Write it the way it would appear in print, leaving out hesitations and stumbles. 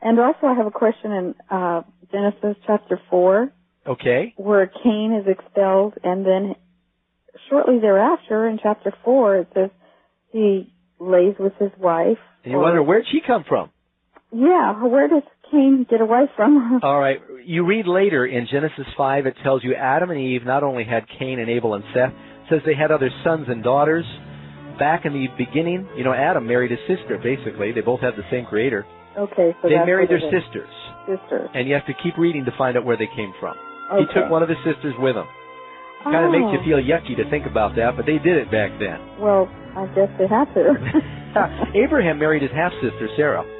And also I have a question in Genesis chapter 4. Okay. Where Cain is expelled, and then shortly thereafter in chapter 4 it says he lays with his wife. And you wonder, where'd she come from? Yeah, where does Cain get away from? All right. You read later in Genesis 5, it tells you Adam and Eve not only had Cain and Abel and Seth, it says they had other sons and daughters. Back in the beginning, Adam married his sister, basically. They both had the same creator. Okay, so they married their sisters. Sisters. And you have to keep reading to find out where they came from. Okay. He took one of his sisters with him. It kind of makes you feel yucky to think about that, but they did it back then. Well, I guess they had to. Abraham married his half-sister, Sarah.